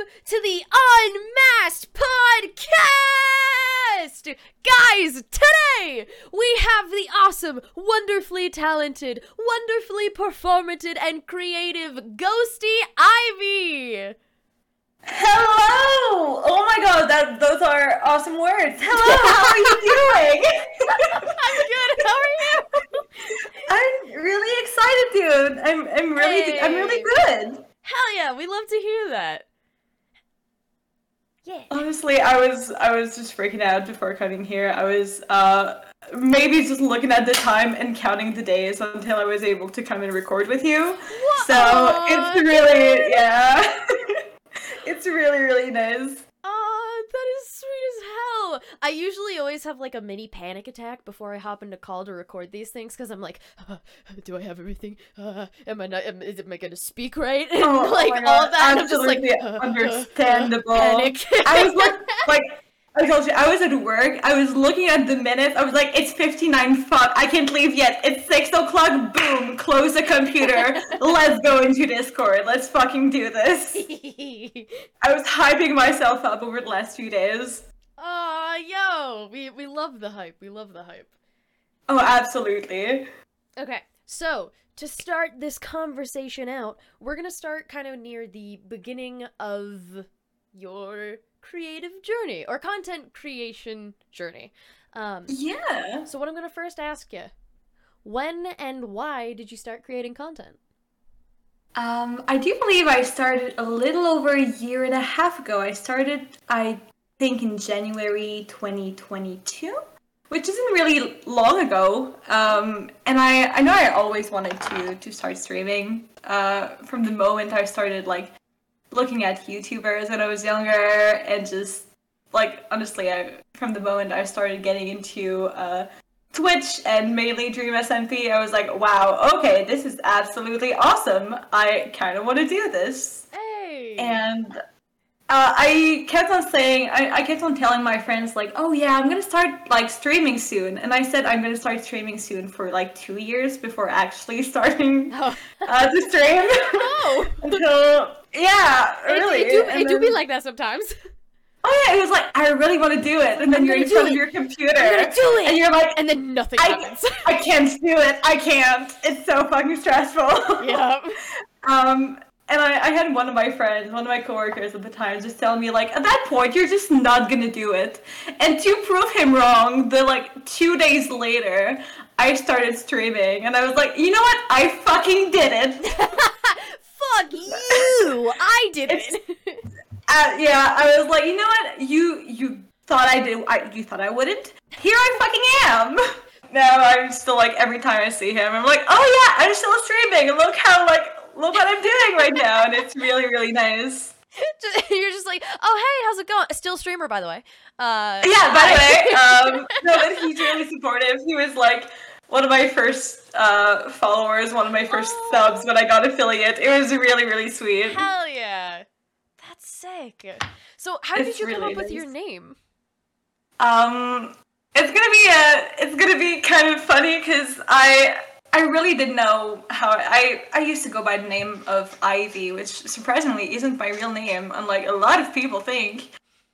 to the Unmasked Podcast! Guys, today we have the awesome, wonderfully talented, wonderfully performative, and creative Ghosty Ivy! Hello! Oh my god, those are awesome words. Hello, how are you doing? I'm good, how are you? I'm really excited, dude. I'm really good. Hell yeah, we love to hear that. Yeah. Honestly, I was just freaking out before coming here. I was maybe just looking at the time and counting the days until I was able to come and record with you. What? So it's really it's really, really nice. Oh, that is sweet as hell. I usually always have like a mini panic attack before I hop into call to record these things because I'm like, do I have everything? Am I gonna speak right? And Oh like my all God, that. I'm just like understandable. panic. I was like I told you, I was at work, I was looking at the minutes, I was like, it's 59, fuck, I can't leave yet, it's 6 o'clock, boom, close the computer, let's go into Discord, let's fucking do this. I was hyping myself up over the last few days. Yo, we love the hype, we love the hype. Oh, absolutely. Okay, so, to start this conversation out, we're gonna start kind of near the beginning of your creative journey, or content creation journey. Yeah. So what I'm gonna first ask you, when and why did you start creating content? I do believe I started a little over a year and a half ago. I started, I think, in January 2022, which isn't really long ago. And I know I always wanted to start streaming. From the moment I started, like, looking at YouTubers when I was younger, and just, like, honestly, from the moment I started getting into Twitch and mainly Dream SMP, I was like, wow, okay, this is absolutely awesome. I kind of want to do this. Hey! And I kept on saying, I kept on telling my friends, like, oh yeah, I'm gonna start, like, streaming soon. And I said I'm gonna start streaming soon for, like, 2 years before actually starting to stream. Oh! Until, yeah, really. It do be like that sometimes. Oh yeah, it was like, I really want to do it. And then you're in front of your computer. I'm gonna do it! And you're like, and then nothing happens. I can't do it. I can't. It's so fucking stressful. Yep. And I had one of my friends, one of my coworkers at the time, just tell me, like, at that point, you're just not gonna do it. And to prove him wrong, 2 days later, I started streaming, and I was like, you know what? I fucking did it. Fuck you! I did it. Yeah, I was like, you know what? You thought I did. You thought I wouldn't. Here I fucking am. Now I'm still like, every time I see him, I'm like, oh yeah, I'm still streaming. Look what I'm doing right now, and it's really, really nice. You're just like, oh hey, how's it going? Still streamer, by the way. Yeah, by the way, no, but he's really supportive. He was like one of my first followers, one of my first subs when I got affiliate. It was really, really sweet. Hell yeah. That's sick. So how did you come up with your name? It's gonna be kind of funny because I really didn't know how I used to go by the name of Ivy, which surprisingly isn't my real name, unlike a lot of people think.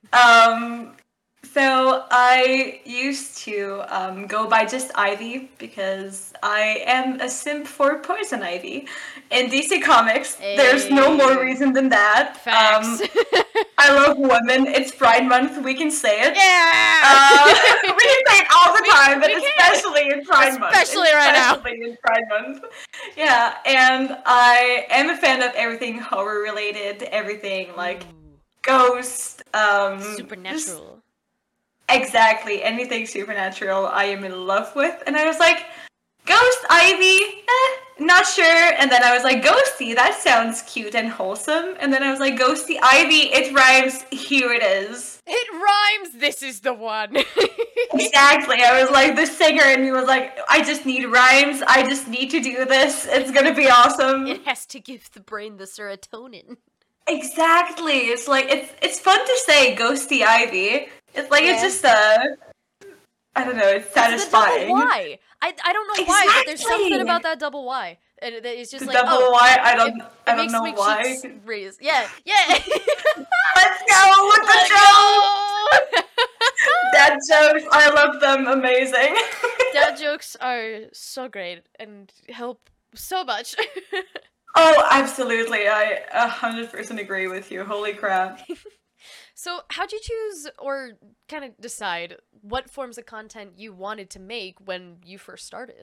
So I used to go by just Ivy because I am a simp for Poison Ivy. In DC Comics, there's no more reason than that. Facts. I love women. It's Pride Month. We can say it. Yeah! We can say it all the time, but especially in Pride Month. Especially right now. Especially in Pride Month. Yeah, and I am a fan of everything horror related, everything like ghost, supernatural. Exactly, anything supernatural I am in love with. And I was like, Ghost Ivy, not sure. And then I was like, Ghosty, that sounds cute and wholesome. And then I was like, Ghosty Ivy, it rhymes, here it is. It rhymes, this is the one. Exactly, I was like, the singer in me was like, I just need rhymes, I just need to do this, it's gonna be awesome. It has to give the brain the serotonin. Exactly, it's like, it's fun to say Ghosty Ivy. It's like, it's just I don't know, it's satisfying. It's the double Y. I don't know why, but there's something about that double Y. and it's just The like, double oh, Y, I it don't makes know my why. cheeks raise. Yeah. Let's go with the Let's joke! go! Dad jokes, I love them, amazing. Dad jokes are so great and help so much. Oh, absolutely. I 100% agree with you. Holy crap. So, how'd you choose or kind of decide what forms of content you wanted to make when you first started?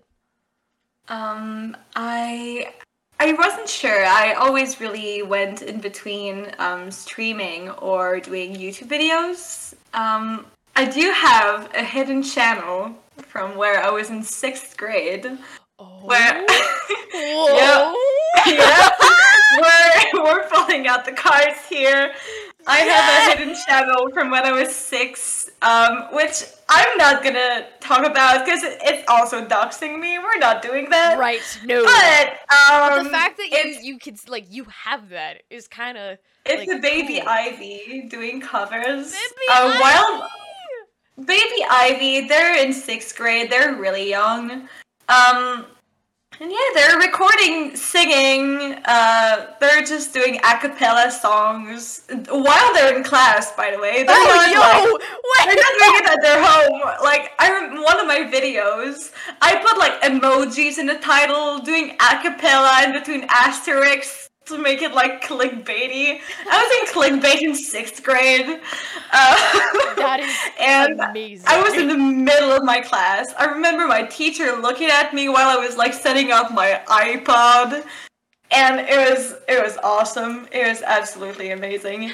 I wasn't sure. I always really went in between streaming or doing YouTube videos. I do have a hidden channel from where I was in 6th grade. Oh. Where Whoa. yeah, we're pulling out the cards here. I have a hidden channel from when I was 6, which I'm not gonna talk about because it's also doxing me. We're not doing that. Right, no. But the fact that you could, like, you have that is kind of, it's like, a Baby cool. Ivy doing covers. Baby While Baby Ivy, they're in 6th grade. They're really young. And yeah, they're recording, singing, they're just doing a cappella songs while they're in class, by the way. They're not doing it at their home. Like, one of my videos, I put like emojis in the title, doing a cappella in between asterisks to make it like clickbaity. I was in clickbait in 6th grade. That is and amazing. I was in the middle of my class. I remember my teacher looking at me while I was like setting up my iPod, and it was awesome. It was absolutely amazing.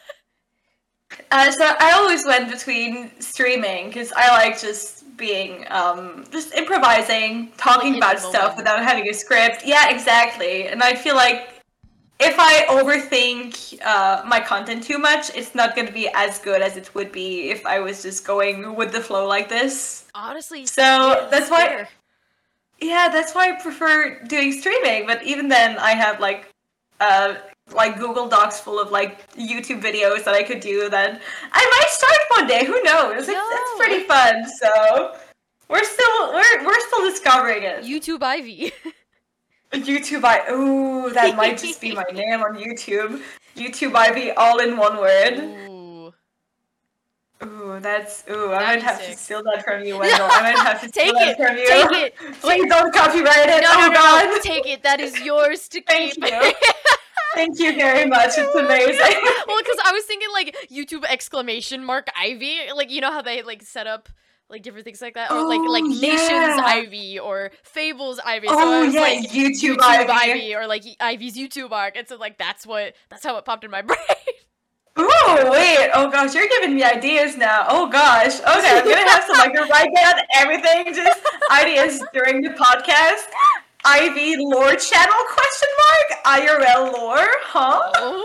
So I always went between streaming because I like just being just improvising, talking about stuff without having a script. Yeah, exactly. And I feel like if I overthink my content too much, it's not going to be as good as it would be if I was just going with the flow like this. Honestly, so yeah, that's why. Yeah, that's why I prefer doing streaming. But even then, I have like Google Docs full of like YouTube videos that I could do that I might start one day. Who knows? It's pretty fun. So we're still discovering it. YouTube Ivy. YouTube Ooh, that might just be my name on YouTube. YouTube Ivy, all in one word. Ooh. Ooh, I might have to steal that from you, Wendell. No, I might have to steal that from you. Take it! Please don't copyright it. No, take it. That is yours to keep. Thank you. Thank you very much. It's amazing. Well, because I was thinking like YouTube !Ivy. Like, you know how they like set up like different things like that, or like Nations Ivy or Fables Ivy. So I was like YouTube Ivy, or like Ivy's YouTube arc, and so like that's how it popped in my brain. Oh wait! Oh gosh, you're giving me ideas now. Oh gosh. Okay, I'm gonna have to like write down everything, just ideas during the podcast. Ivy lore channel ? IRL lore? Huh?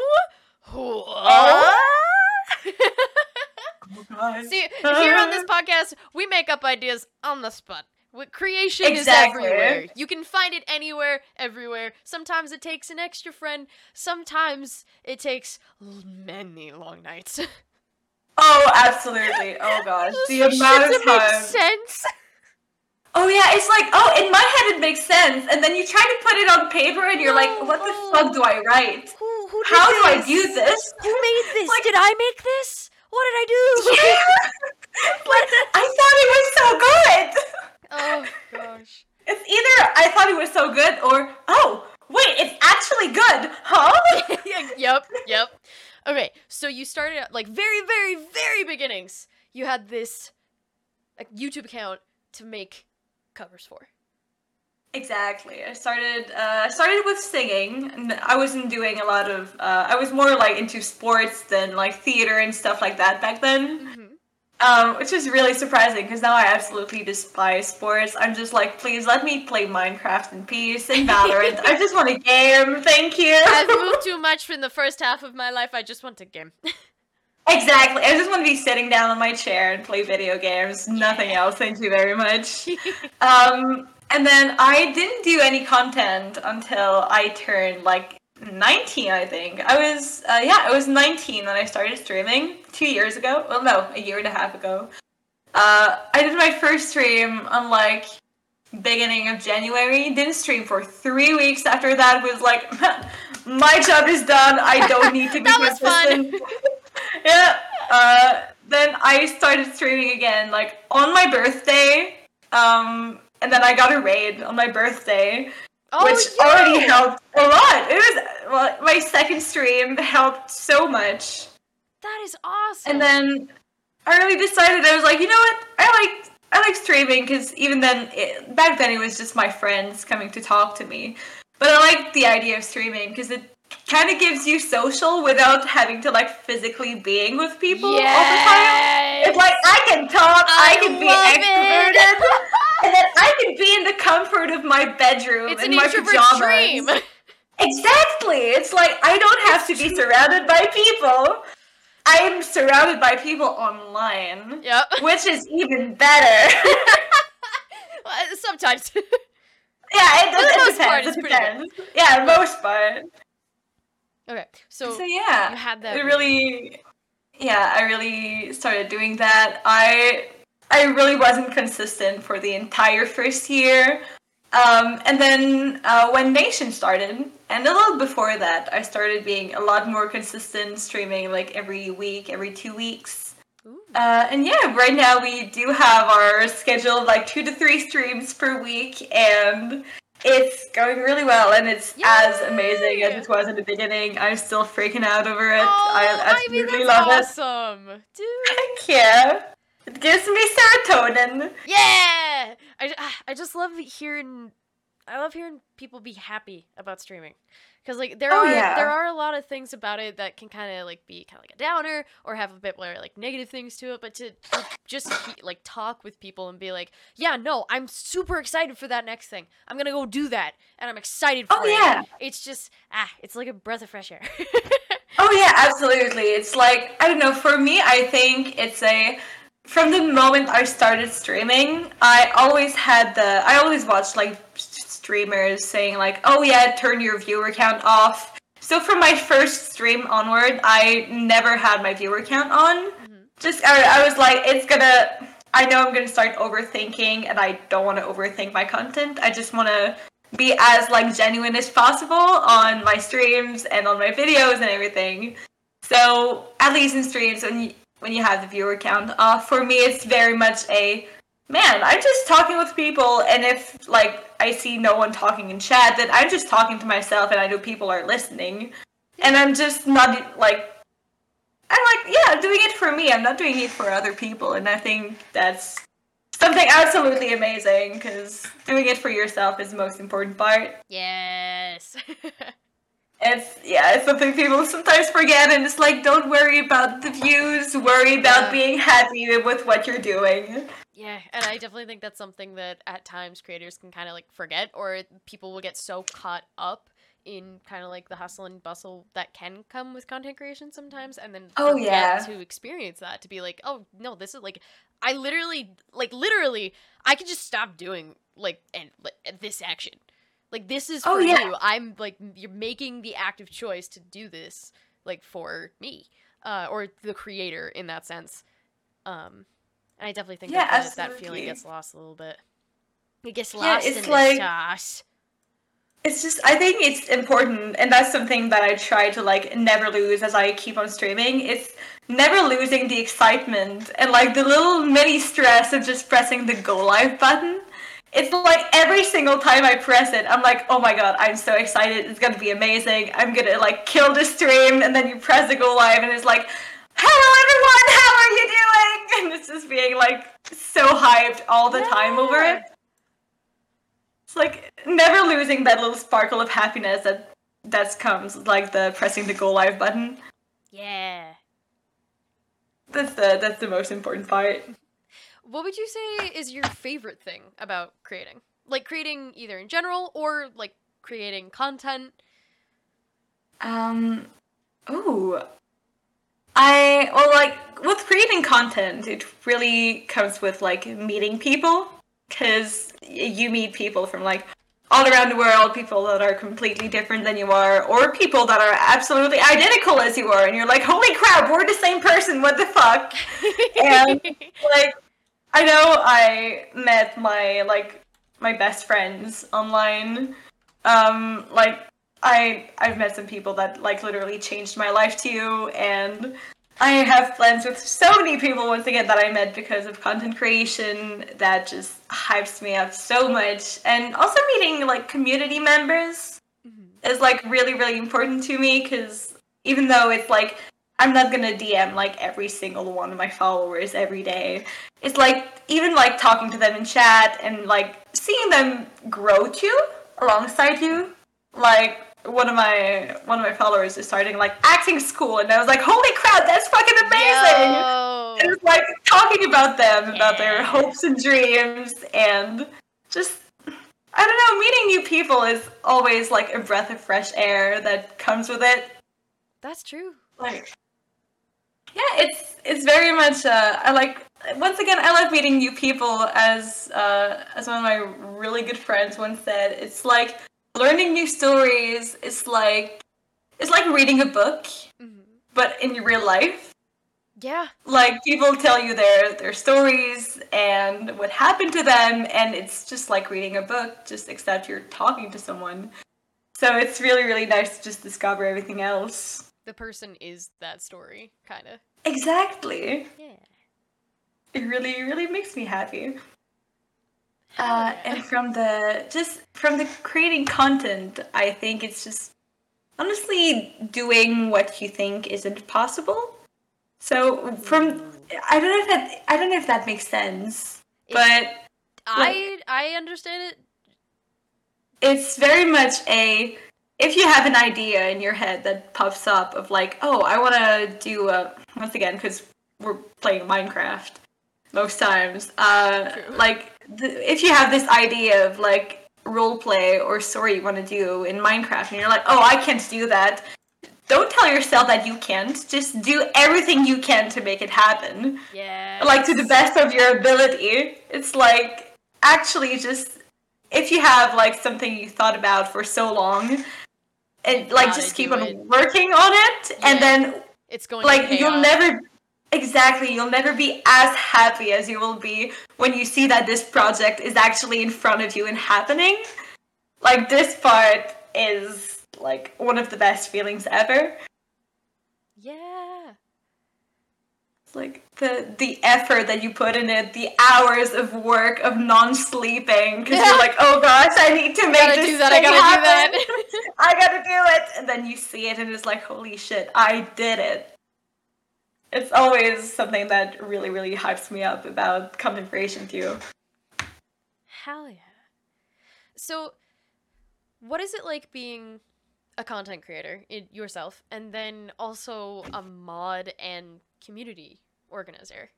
Oh, see, here on this podcast, we make up ideas on the spot. Creation is everywhere. You can find it anywhere, everywhere. Sometimes it takes an extra friend. Sometimes it takes many long nights. Oh, absolutely. Oh gosh, the amount of time. Makes sense. Oh yeah, it's like, oh, in my head it makes sense, and then you try to put it on paper, and you're like, what the fuck do I write? Who did How this? do I do this? Who made this? Like, did I make this? What did I do? Yeah. Like, I thought it was so good. Oh gosh. It's either I thought it was so good, or oh wait, it's actually good, huh? Yep. Okay, so you started at like very, very, very beginnings. You had this YouTube account to make covers for. Exactly. I started with singing, and I wasn't doing a lot of. I was more like into sports than like theater and stuff like that back then. Mm-hmm. Which is really surprising because now I absolutely despise sports. I'm just like, please let me play Minecraft in peace and Valorant. I just want a game. Thank you. I've moved too much from the first half of my life. I just want a game. Exactly. I just want to be sitting down on my chair and play video games. Nothing else. Thank you very much. And then I didn't do any content until I turned like 19, I think. I was 19 when I started streaming 2 years ago. Well, no, a year and a half ago. I did my first stream on like beginning of January. Didn't stream for 3 weeks after that. Was like, my job is done. I don't need to be That was fun. consistent. Yeah. Then I started streaming again, like on my birthday. And then I got a raid on my birthday, which already helped a lot. It was my second stream helped so much. That is awesome. And then I really decided, I was like, you know what? I like streaming, because even then, back then it was just my friends coming to talk to me. But I like the idea of streaming because it kind of gives you social without having to like physically being with people all the time. It's like I can talk, I can be extroverted, and then I can be in the comfort of my bedroom in my pajamas. Stream. Exactly. It's like I don't have to be surrounded by people. I'm surrounded by people online, which is even better. Sometimes. Yeah, it depends. Yeah, most part. Okay, so yeah, you had that. I really started doing that. I really wasn't consistent for the entire first year. And then when Nation started, and a little before that, I started being a lot more consistent, streaming like every week, every 2 weeks. And yeah, right now we do have our schedule of like 2 to 3 streams per week, and it's going really well, and it's as amazing as it was in the beginning. I'm still freaking out over it. I absolutely love it. Awesome, dude. Heck yeah. It gives me serotonin. Yeah! I just love hearing people be happy about streaming. Because like there are a lot of things about it that can kind of like be kind of like a downer or have a bit more like negative things to it, but to just like talk with people and be like, yeah, no, I'm super excited for that next thing. I'm gonna go do that, and I'm excited for it. It's just it's like a breath of fresh air. Oh yeah, absolutely. It's like, I don't know, for me, I think it's from the moment I started streaming, I always watched like streamers saying like, oh yeah, turn your viewer count off. So from my first stream onward, I never had my viewer count on. Just, I was like, I know I'm gonna start overthinking, and I don't want to overthink my content. I just want to be as like genuine as possible on my streams and on my videos and everything. So at least in streams, when you have the viewer count off, for me it's very much I'm just talking with people, and if like I see no one talking in chat, then I'm just talking to myself, and I know people are listening, and I'm just not like, doing it for me. I'm not doing it for other people, and I think that's something absolutely amazing, because doing it for yourself is the most important part. Yes. It's something people sometimes forget, and it's like, don't worry about the views, worry about being happy with what you're doing. Yeah, and I definitely think that's something that at times creators can kind of like forget, or people will get so caught up in kind of like the hustle and bustle that can come with content creation sometimes, and then forget to experience that, to be like, oh no, this is like, I literally, I could just stop doing this action. Like, this is for you. I'm like, you're making the active choice to do this, like, for me, or the creator in that sense. And I definitely think that feeling gets lost a little bit. It gets lost in the sauce. It's just, I think it's important, and that's something that I try to like never lose as I keep on streaming. It's never losing the excitement and like the little mini stress of just pressing the go live button. It's like every single time I press it, I'm like, oh my god, I'm so excited. It's gonna be amazing. I'm gonna like kill the stream, and then you press the go live, and it's like, hello everyone, how are you doing? And it's just being like so hyped all the time over it. It's like never losing that little sparkle of happiness that comes like the pressing the go live button. Yeah. That's the most important part. What would you say is your favorite thing about creating? Like, creating either in general or, like, creating content? With creating content, it really comes with, like, meeting people. Because you meet people from, like, all around the world, people that are completely different than you are, or people that are absolutely identical as you are, and you're like, holy crap, we're the same person, what the fuck? And, like, I know I met my, like, my best friends online. Like I've met some people that like literally changed my life too, and I have friends with so many people once again that I met because of content creation that just hypes me up so much. And also meeting like community members is like really, really important to me, because even though it's like I'm not gonna DM like every single one of my followers every day, it's like even like talking to them in chat and like seeing them grow too alongside you. Like one of my followers is starting like acting school, and I was like, holy crap, that's fucking amazing! Yo. And it's like talking about them, about their Yeah. hopes and dreams, and just I don't know, meeting new people is always like a breath of fresh air that comes with it. That's true. Like, yeah, it's very much. I like, once again, I love meeting new people. As one of my really good friends once said, it's like learning new stories. It's like reading a book, but in real life. Yeah. Like, people tell you their stories and what happened to them, and it's just like reading a book, just except you're talking to someone. So it's really, really nice to just discover everything else. The person is that story, kind of. Exactly. Yeah. It really, really makes me happy. Hell yeah. And from the creating content, I think it's just honestly doing what you think isn't possible. So I don't know if that makes sense, but I understand it. it's very much if you have an idea in your head that pops up of like, oh, I want to do once again, because we're playing Minecraft most times, like if you have this idea of like role play or story you want to do in Minecraft, and you're like, oh, I can't do that. Don't tell yourself that you can't. Just do everything you can to make it happen. Yeah. Like, to the best of your ability. It's like, actually just, if you have like something you thought about for so long, and like just keep on working on it, and then it's going like to pay you'll off. you'll never be as happy as you will be when you see that this project is actually in front of you and happening. Like, this part is like one of the best feelings ever. Yeah. It's like the effort that you put in it, the hours of work of non-sleeping, because you're like, oh gosh, I need to make this thing happen. I gotta do it, and then you see it, and it's like, holy shit, I did it. It's always something that really, really hypes me up about content creation too. Hell yeah. So, what is it like being a content creator yourself, and then also a mod and community organizer?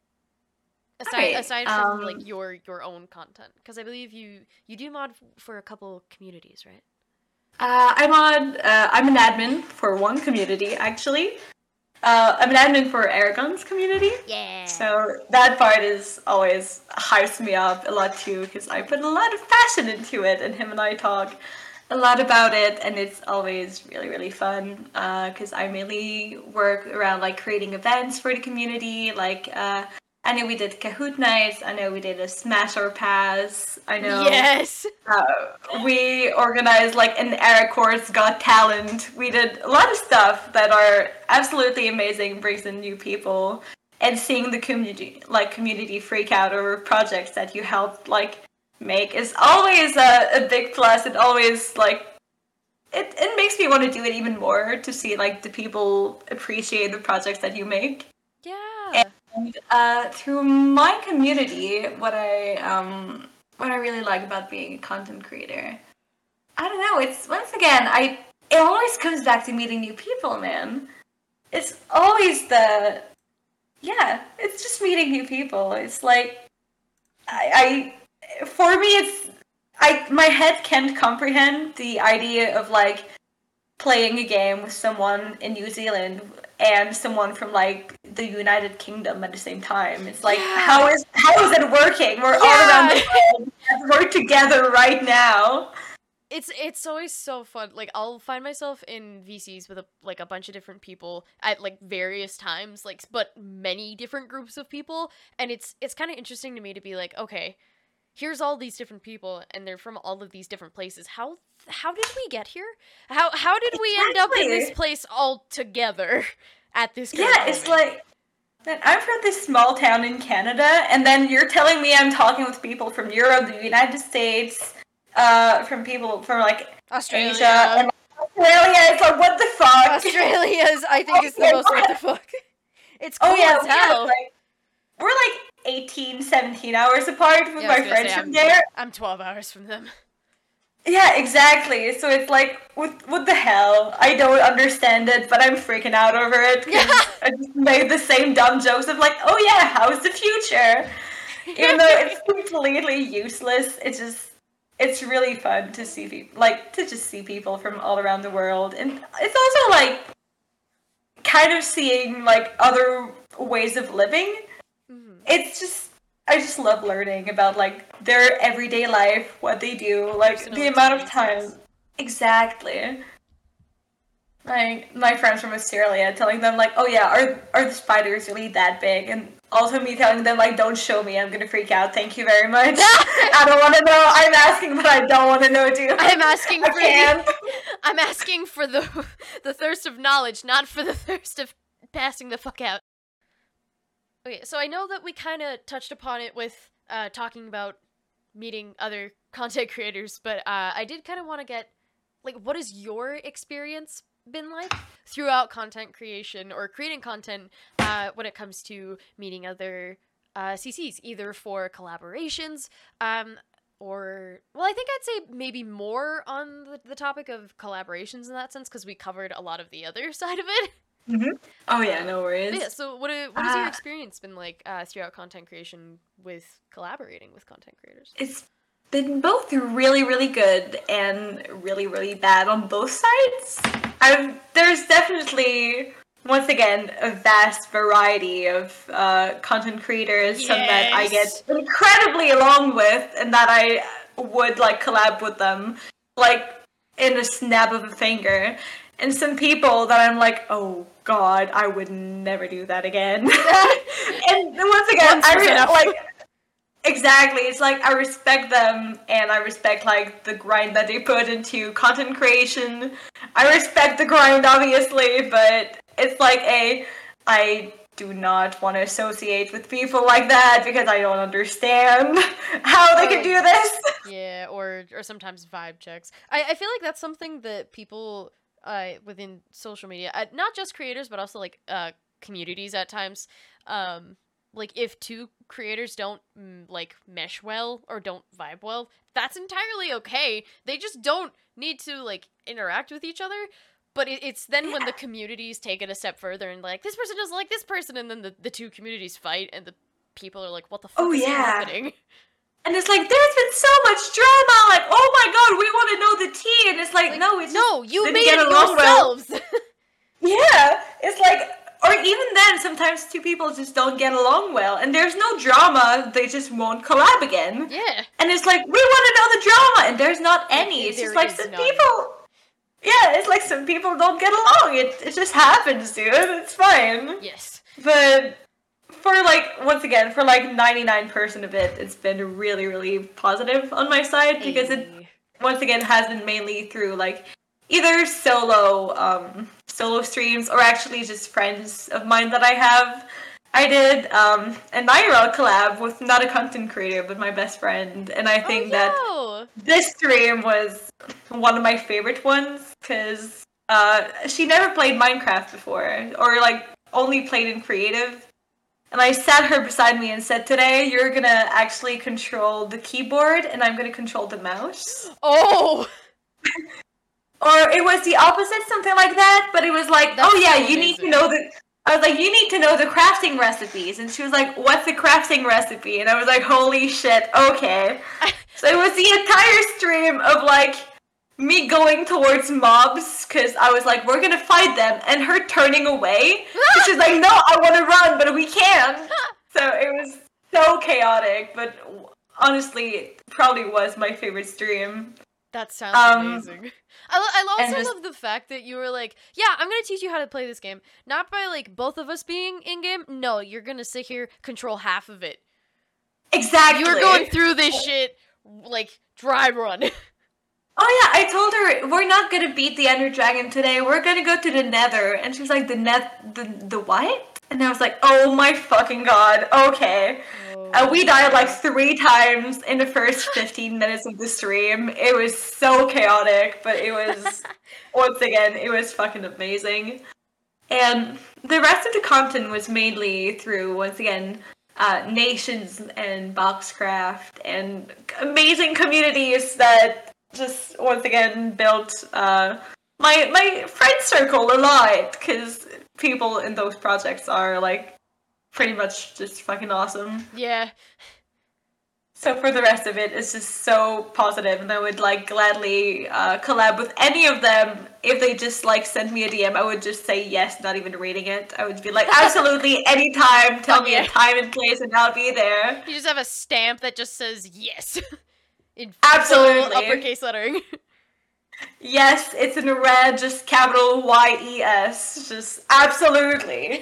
Aside from like your own content, because I believe you do mod for a couple communities, right? I'm an admin for one community, actually. I'm an admin for Aragon's community. Yeah. So that part is always hypes me up a lot too, because I put a lot of passion into it, and him and I talk a lot about it, and it's always really, really fun, because I mainly work around like creating events for the community. Like, I know we did Kahoot nights, I know we did a Smash or Pass, I know Yes. We organized like an Aracor's Got Talent. We did a lot of stuff that are absolutely amazing, brings in new people, and seeing the community freak out over projects that you helped like make is always a big plus. It always like it makes me want to do it even more, to see like the people appreciate the projects that you make. Yeah. And through my community, what I really like about being a content creator, I don't know, it's once again, it always comes back to meeting new people, man. It's always it's just meeting new people. It's like for me, my head can't comprehend the idea of like playing a game with someone in New Zealand and someone from like the United Kingdom at the same time. It's like, how is it working? We're all around the world. We're together right now. It's always so fun. Like, I'll find myself in VCs with a bunch of different people at like various times, like, but many different groups of people, and it's kind of interesting to me to be like, okay, here's all these different people, and they're from all of these different places. How did we get here? How did we end up in this place all together at this Yeah, it's like, I'm from this small town in Canada, and then you're telling me I'm talking with people from Europe, the United States, from people from, like, Australia. Asia, and like, Australia. It's like, what the fuck? Australia's, I think, is the most what the fuck. It's cool as hell. Yeah, like, we're like 18, 17 hours apart with my friends from there. I'm 12 hours from them. Yeah, exactly. So it's like, what the hell? I don't understand it, but I'm freaking out over it. I just made the same dumb jokes of like, oh yeah, how's the future? Even though it's completely useless, it's really fun to see people, like, to just see people from all around the world. And it's also like, kind of seeing like other ways of living. It's just, I just love learning about like their everyday life, what they do, like the amount of time. Exactly. Like my friends from Australia telling them like, oh yeah, are the spiders really that big? And also me telling them like, don't show me, I'm gonna freak out. Thank you very much. I don't want to know. I'm asking, but I don't want to know, dude. I'm asking for the thirst of knowledge, not for the thirst of passing the fuck out. Okay, so I know that we kind of touched upon it with talking about meeting other content creators, but I did kind of want to get, like, what has your experience been like throughout content creation or creating content when it comes to meeting other CCs, either for collaborations or, well, I think I'd say maybe more on the topic of collaborations in that sense, because we covered a lot of the other side of it. Mm-hmm. Oh yeah, no worries. Yeah, so what has your experience been like throughout content creation with collaborating with content creators? It's been both really, really good and really, really bad on both sides. There's definitely, once again, a vast variety of content creators, some that I get incredibly along with, and that I would like collab with them, like in a snap of a finger. And some people that I'm like, oh god, I would never do that again. And once again, exactly. It's like I respect them, and I respect like the grind that they put into content creation. I respect the grind, obviously, but it's like I do not want to associate with people like that because I don't understand how they can do this. Yeah, or sometimes vibe checks. I feel like that's something that people within social media, not just creators, but also like communities at times, like if two creators don't like mesh well or don't vibe well, that's entirely okay. They just don't need to like interact with each other. But it's then when the communities take it a step further and like, this person doesn't like this person, and then the two communities fight, and the people are like, what the fuck is happening? And it's like, there's been so much drama, like, oh my god, we want to know the tea, and it's like no, it's no, just you didn't made get it along yourselves. Well. Yeah, it's like, or even then, sometimes two people just don't get along well, and there's no drama, they just won't collab again. Yeah. And it's like, we want to know the drama, and there's not any. It's just like some people. Yeah, it's like some people don't get along. It just happens, dude. It's fine. Yes. But for like, once again, for like 99% of it, it's been really, really positive on my side, because it, once again, has been mainly through like either solo streams or actually just friends of mine that I did a Naira collab with not a content creator, but my best friend, and I think that this stream was one of my favorite ones, because she never played Minecraft before, or like only played in creative, and I sat her beside me and said, today you're gonna actually control the keyboard, and I'm gonna control the mouse. Oh! Or it was the opposite, something like that, but it was like, that's oh yeah, so you need to know the... I was like, you need to know the crafting recipes. And she was like, what's the crafting recipe? And I was like, holy shit, okay. So it was the entire stream of, like, me going towards mobs, because I was like, we're gonna fight them, and her turning away. She's like, no, I want to run, but we can't. So it was so chaotic, but honestly, it probably was my favorite stream. That sounds amazing. I also love the fact that you were like, yeah, I'm gonna teach you how to play this game. Not by, like, both of us being in-game. No, you're gonna sit here, control half of it. Exactly. You were going through this shit, like, dry run. Oh yeah, I told her we're not gonna beat the Ender Dragon today. We're gonna go to the Nether, and she's like, the what? And I was like, oh my fucking god, okay. We died like 3 times in the first 15 minutes of the stream. It was so chaotic, but it was, once again, it was fucking amazing. And the rest of the content was mainly through, once again, nations and Boxcraft and amazing communities that just, once again, built my friend circle a lot, because people in those projects are, like, pretty much just fucking awesome. Yeah. So for the rest of it, it's just so positive, and I would, like, gladly collab with any of them. If they just, like, sent me a DM, I would just say yes, not even reading it. I would be like, absolutely, anytime, tell me a time and place, and I'll be there. You just have a stamp that just says yes. In Absolutely. uppercase lettering. Yes, it's in red, just capital YES. Just absolutely.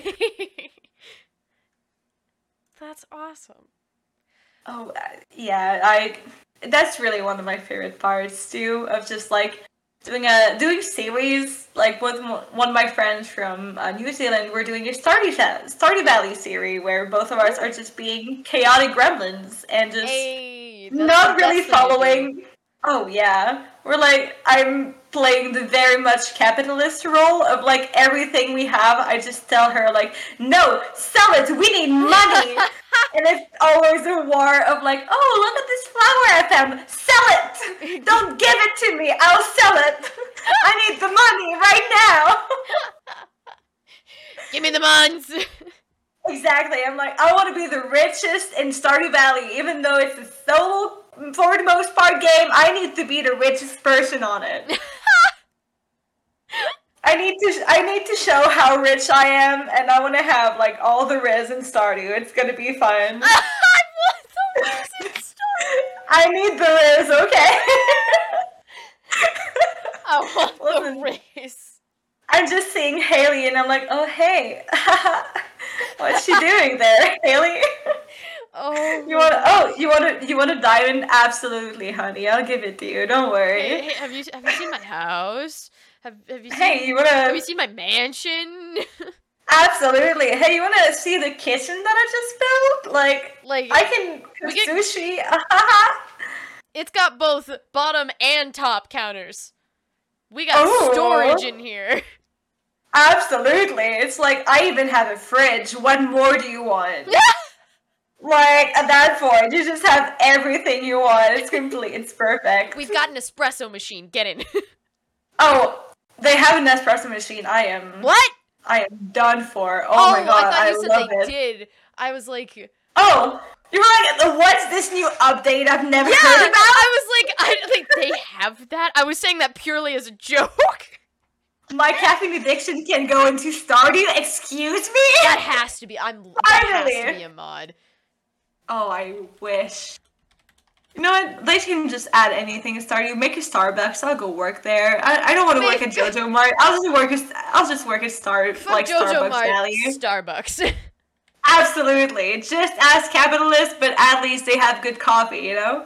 That's awesome. Oh, yeah, that's really one of my favorite parts too, of just like doing series, like with one of my friends from New Zealand. We're doing a Stardew Valley series where both of us are just being chaotic gremlins and just not really following. Oh yeah, we're like, I'm playing the very much capitalist role of like everything we have. I just tell her like, no, sell it. We need money. And it's always a war of like, oh, look at this flower I found. Sell it. Don't give it to me. I'll sell it. I need the money right now. Give me the muns. Exactly. I'm like, I want to be the richest in Stardew Valley, even though it's a solo, for the most part, game. I need to be the richest person on it. I need to show how rich I am, and I want to have like all the Riz in Stardew. It's gonna be fun. I want the Riz in Stardew. I need the Riz, okay? I want the Riz. I'm just seeing Haley, and I'm like, oh hey, what's she doing there, Haley? Oh. You want a diamond? Absolutely, honey. I'll give it to you. Don't worry. Hey, have you seen my house? Have you seen? Hey, Have you seen my mansion? Absolutely. Hey, you wanna see the kitchen that I just built? Like I can cook sushi. It's got both bottom and top counters. We got storage in here. Absolutely. It's like, I even have a fridge. What more do you want? Like, at that point, you just have everything you want. It's complete. It's perfect. We've got an espresso machine. Get in. Oh, they have an espresso machine. I am done for. Oh my god, I thought you love said they it. did. I was like, oh, you were like, what's this new update I've never heard about? I was like, I don't think they have that. I was saying that purely as a joke. My caffeine addiction can go into Stardew. Excuse me. That has to be. That has to be a mod. Oh, I wish. You know what? They can just add anything in Stardew. Make a Starbucks. I'll go work there. I don't want to work at JoJo Mart. I'll just work at JoJo Starbucks Mart, Valley. Starbucks. Absolutely. Just as capitalists, but at least they have good coffee, you know?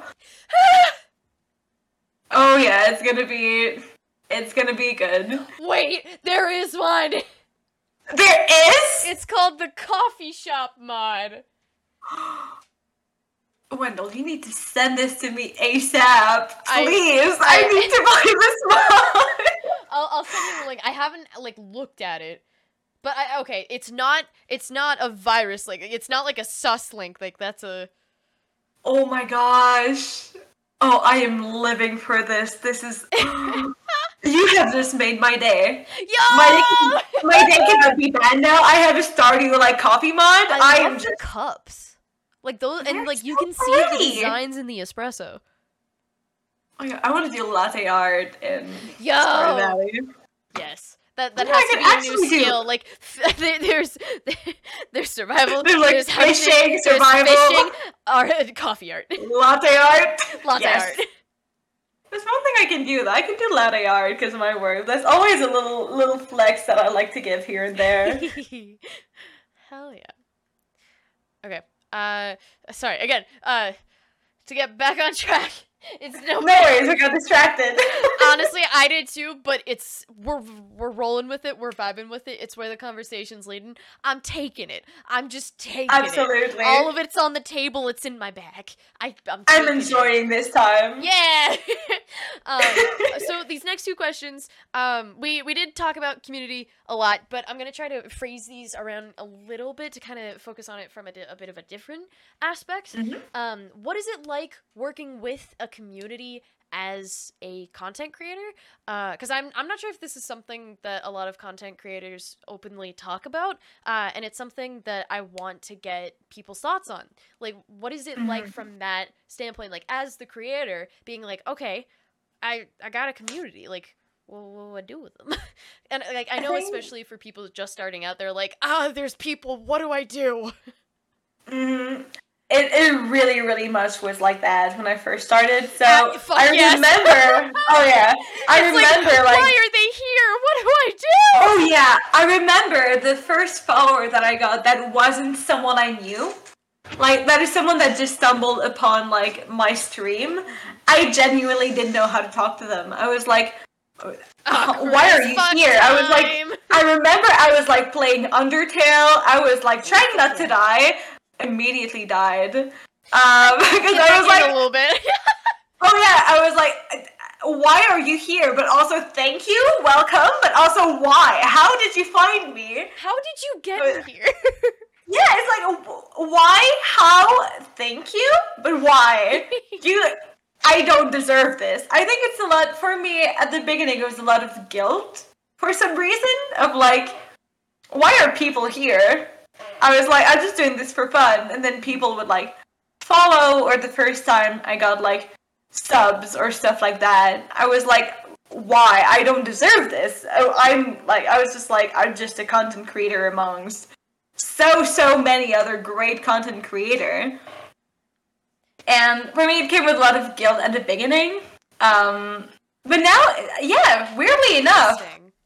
Oh yeah, it's gonna be good. Wait, there is one. There is? It's called the Coffee Shop mod. Wendell, you need to send this to me ASAP, please. I need to buy this mod. I'll send you the link. I haven't looked at it, but it's not a virus link. It's not like a sus link. Like that's a. Oh my gosh! Oh, I am living for this. This is. You have just made my day. Yo! My day cannot be bad now. I have a Stardew coffee mod. I am just cups. Like those, and so you can see the designs in the espresso. Oh yeah, I want to do latte art in Yo! Stardew Valley. Yes, that has to be a new skill. Like there's survival. There's fishing, survival, there's fishing, art, coffee art, latte art, latte art. There's one thing I can do though. I can do latte art because of my work. There's always a little flex that I like to give here and there. Hell yeah. Okay. Sorry, again, to get back on track. It's no worries, we got distracted. Honestly, I did too, but we're rolling with it, we're vibing with it. It's where the conversation's leading. I'm taking it. I'm just taking it. Absolutely. All of it's on the table. It's in my bag. I'm enjoying this time. Yeah. So these next two questions, we did talk about community a lot, but I'm gonna try to phrase these around a little bit to kind of focus on it from a bit of a different aspect. Mm-hmm. What is it like working with a community as a content creator? Because I'm not sure if this is something that a lot of content creators openly talk about, and it's something that I want to get people's thoughts on. Like, what is it like from that standpoint? Like, as the creator, being like, okay, I got a community, like, well, what do I do with them? And like, I know especially for people just starting out, they're like, there's people, what do I do? Mm-hmm. It really, really much was like that when I first started. So I remember. Oh yeah, I remember. Like, why are they here? What do I do? Oh yeah, I remember the first follower that I got that wasn't someone I knew. Like, that is someone that just stumbled upon like my stream. I genuinely didn't know how to talk to them. I was like, why are you here? I was like, I remember I was like playing Undertale. I was like trying not to die. Immediately died because I was like a little bit. Oh yeah, I was like, why are you here? But also thank you, welcome, but also why? How did you find me? How did you get here? Yeah, it's like, why? How? Thank you, but why? I don't deserve this. I think it's a lot, for me, at the beginning, it was a lot of guilt for some reason, of like, why are people here? I was like, I'm just doing this for fun, and then people would like follow, or the first time I got like subs or stuff like that, I was like, why? I don't deserve this. I was just like, I'm just a content creator amongst so many other great content creator. And for me, it came with a lot of guilt at the beginning. But now, yeah, weirdly enough,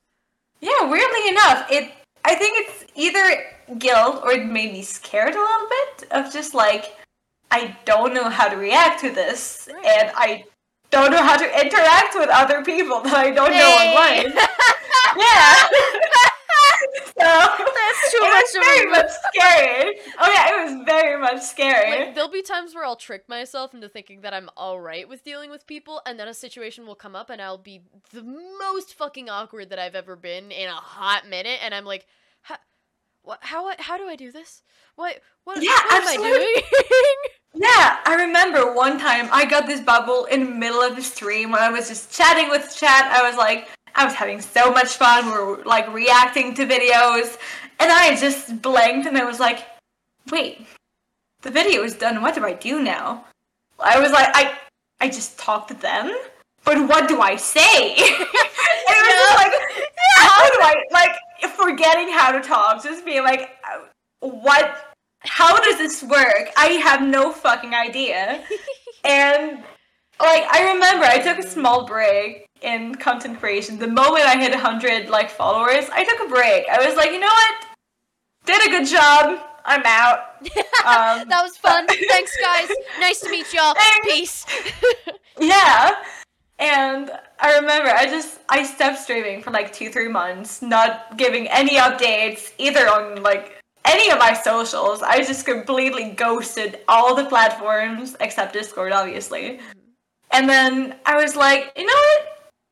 I think it's either guilt or it made me scared a little bit of just like, I don't know how to react to this, and I don't know how to interact with other people that I don't know online. Yeah. So that's too much. It was very much scary. Oh yeah, it was very much scary. Like, there'll be times where I'll trick myself into thinking that I'm alright with dealing with people, and then a situation will come up and I'll be the most fucking awkward that I've ever been in a hot minute, and I'm like, how do I do this? What am I doing? Yeah, I remember one time I got this bubble in the middle of the stream when I was just chatting with chat. I was having so much fun. We were like reacting to videos, and I just blanked and I was like, wait, the video is done. What do I do now? I was like, I just talk to them, but what do I say? And it was just like, how do I, like, forgetting how to talk, just being like, how does this work? I have no fucking idea. And like, I remember I took a small break in content creation. The moment I hit 100 like followers, I took a break. I was like, you know what? Did a good job. I'm out. That was fun. Thanks, guys. Nice to meet y'all. Thanks. Peace. Yeah. And I remember I stopped streaming for like 2-3 months, not giving any updates either on like any of my socials. I just completely ghosted all the platforms except Discord, obviously. And then I was like, you know what?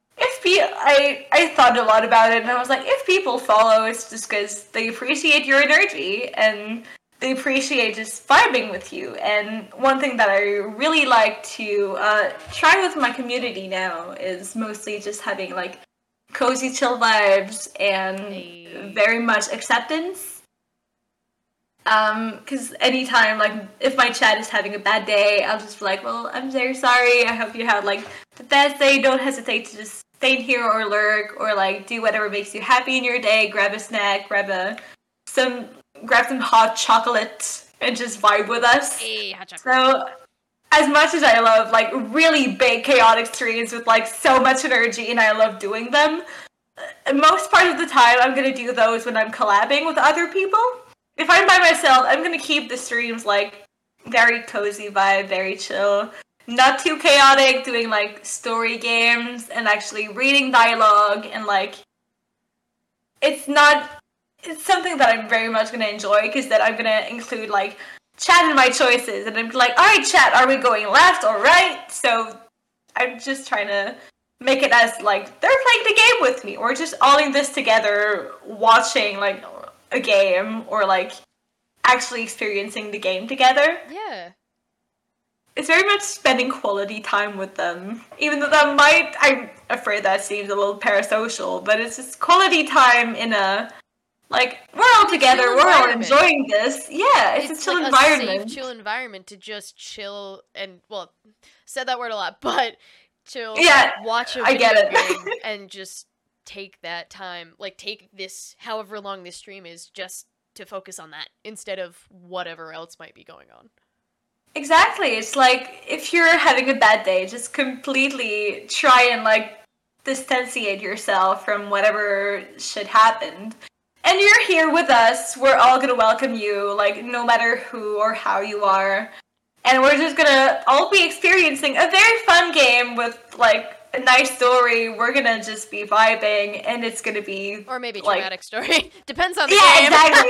I thought a lot about it, and I was like, if people follow, it's just because they appreciate your energy and they appreciate just vibing with you. And one thing that I really like to try with my community now is mostly just having like cozy chill vibes and very much acceptance. Because anytime, like, if my chat is having a bad day, I'll just be like, well, I'm very sorry, I hope you had like the best day. Don't hesitate to just stay here or lurk, or like do whatever makes you happy in your day. Grab a snack, grab some hot chocolate, and just vibe with us. Hey, hot chocolate. So, as much as I love like really big chaotic streams with like so much energy, and I love doing them, most part of the time I'm gonna do those when I'm collabing with other people. If I'm by myself, I'm gonna keep the streams like very cozy vibe, very chill. Not too chaotic, doing like story games and actually reading dialogue and like it's something that I'm very much gonna enjoy because then I'm gonna include like chat in my choices and I'm like, alright chat, are we going left or right? So I'm just trying to make it as like they're playing the game with me or just all in this together watching like a game or like actually experiencing the game together. Yeah. It's very much spending quality time with them. Even though I'm afraid that seems a little parasocial, but it's just quality time in a, like, we're all together, we're all enjoying this. Yeah, it's a chill like environment. A safe, chill environment to just chill and, well, said that word a lot, but chill, watch a video game and just take that time, like, take this, however long this stream is, just to focus on that instead of whatever else might be going on. Exactly. It's like if you're having a bad day, just completely try and like distanciate yourself from whatever shit happened. And you're here with us. We're all gonna welcome you, like no matter who or how you are. And we're just gonna all be experiencing a very fun game with like a nice story. We're gonna just be vibing, and it's gonna be or maybe like, dramatic story. Depends on the game. Exactly.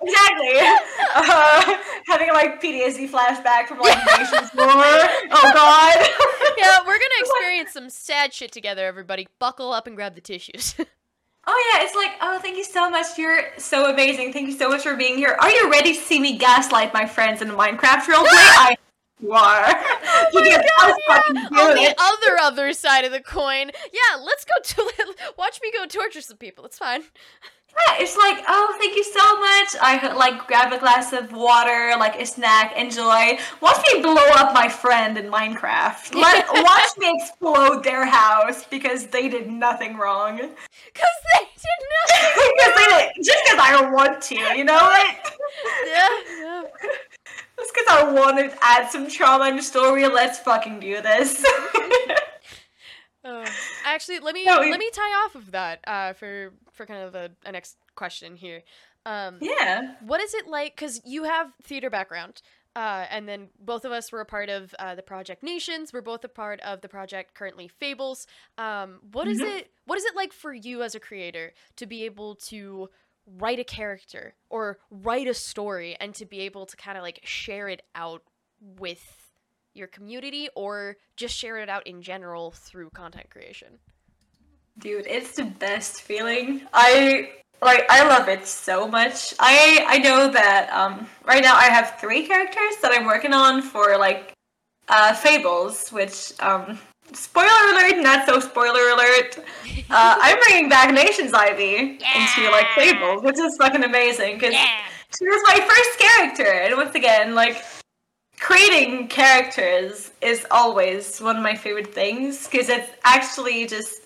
Having like PTSD flashback from like Nations War. Oh god. Yeah, we're gonna experience some sad shit together. Everybody, buckle up and grab the tissues. Oh yeah, it's like, oh, thank you so much. You're so amazing. Thank you so much for being here. Are you ready to see me gaslight my friends in the Minecraft roleplay? You are. Oh my god, yeah. On the other side of the coin. Yeah, let's go watch me go torture some people. It's fine. Yeah, it's like, oh, thank you so much. I like grab a glass of water, like a snack, enjoy. Watch me blow up my friend in Minecraft. Watch me explode their house because they did nothing wrong. Because they did nothing wrong. Just because I don't want to, you know? Like, yeah. Just because I want to add some trauma in the story, let's fucking do this. Actually, let me tie off of that for kind of a next question here. Yeah. What is it like? Because you have theater background, and then both of us were a part of the Project Nations. We're both a part of the project currently Fables. What is it? What is it like for you as a creator to be able to write a character or write a story and to be able to kind of like share it out with your community or just share it out in general through content creation? Dude, it's the best feeling. I love it so much. I know that right now I have 3 characters that I'm working on for like Fables, which spoiler alert, not so spoiler alert. I'm bringing back Nations Ivy into like Fables, which is fucking amazing because she was my first character, and once again, like creating characters is always one of my favorite things because it's actually just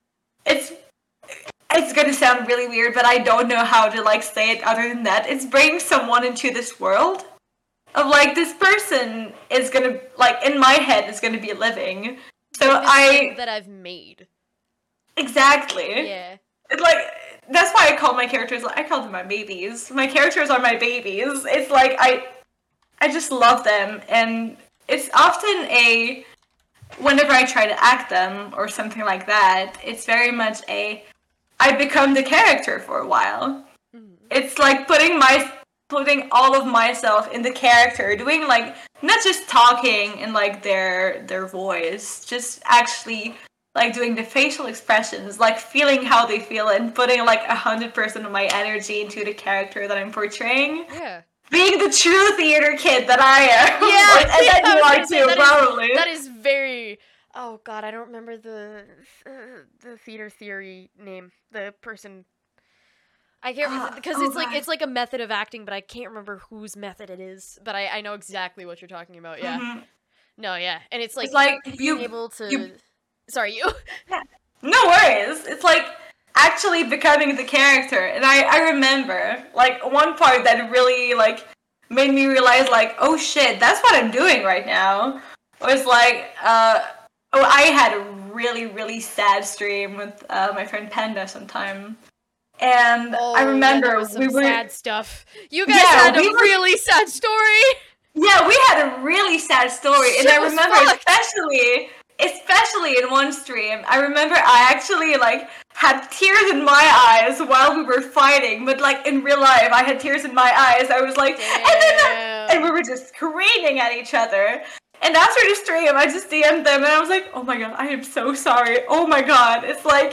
it's gonna sound really weird, but I don't know how to like say it other than that. It's bringing someone into this world of like this person is gonna like in my head is gonna be living. So that I've made. Exactly. Yeah. It's like that's why I call my characters I call them my babies. My characters are my babies. It's like I just love them, and it's often whenever I try to act them or something like that, it's very much I become the character for a while. Mm-hmm. It's like putting all of myself in the character, doing like not just talking in like their voice, just actually like doing the facial expressions, like feeling how they feel and putting like 100% of my energy into the character that I'm portraying. Yeah. Being the true theater kid that I am. Yeah, and then you are too, probably. That is very. Oh god, I don't remember the theater theory name. The person. I can't because it's like a method of acting, but I can't remember whose method it is. But I know exactly what you're talking about. Yeah. Mm-hmm. No, yeah, and it's like being able to. Sorry, you. Yeah. No worries. It's like actually becoming the character, and I remember like one part that really like made me realize like, oh shit, that's what I'm doing right now. It was like I had a really really sad stream with my friend Panda sometime, and I remember we were sad stuff. You guys had a really sad story. Yeah, we had a really sad story, and Shit I was remember fucked. especially in one stream, I remember I actually like had tears in my eyes while we were fighting, but like in real life, I had tears in my eyes. I was like, and we were just screaming at each other. And after the stream, I just DM'd them, and I was like, oh my god, I am so sorry. Oh my god, it's like,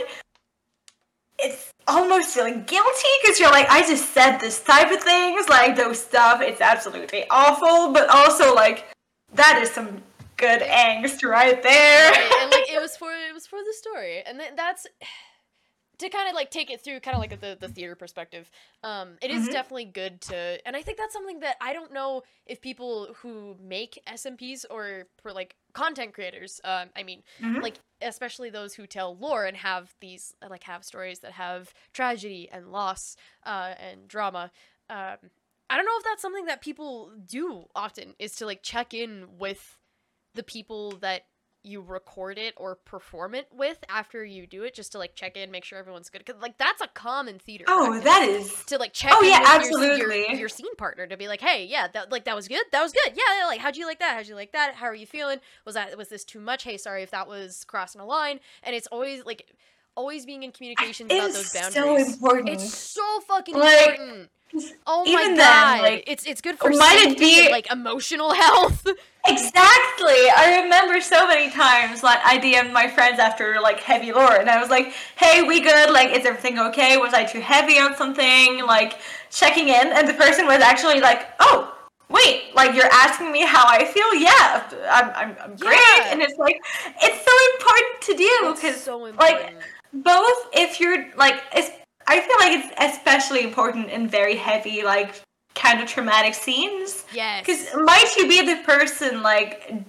it's almost feeling guilty because you're like, I just said this type of things, like those stuff. It's absolutely awful, but also like that is some good angst right there. Right, and like it was for the story, and that's to kind of like take it through kind of like the theater perspective. It is definitely good to, and I think that's something that I don't know if people who make SMPs or for like content creators, I mean, like especially those who tell lore and have these like have stories that have tragedy and loss and drama. I don't know if that's something that people do often, is to like check in with the people that you record it or perform it with after you do it, just to like check in, make sure everyone's good, because like that's a common theater practice, that is to like check in with your scene partner, to be like, hey, yeah, that was good, yeah, like how'd you like that, how are you feeling, was this too much, hey, sorry if that was crossing a line. And it's always being in communications about those boundaries. So important. It's so fucking important. Oh my god, then, like, it's good for safety and like emotional health. Exactly. I remember so many times like I DM'd my friends after like heavy lore, and I was like, hey, we good, like is everything okay, was I too heavy on something, like checking in, and the person was actually like, oh wait, like you're asking me how I feel, yeah, I'm great. And it's like, it's so important to do, because so like both if you're like I feel like it's especially important in very heavy, like, kind of traumatic scenes. Yes. Because might you be the person, like,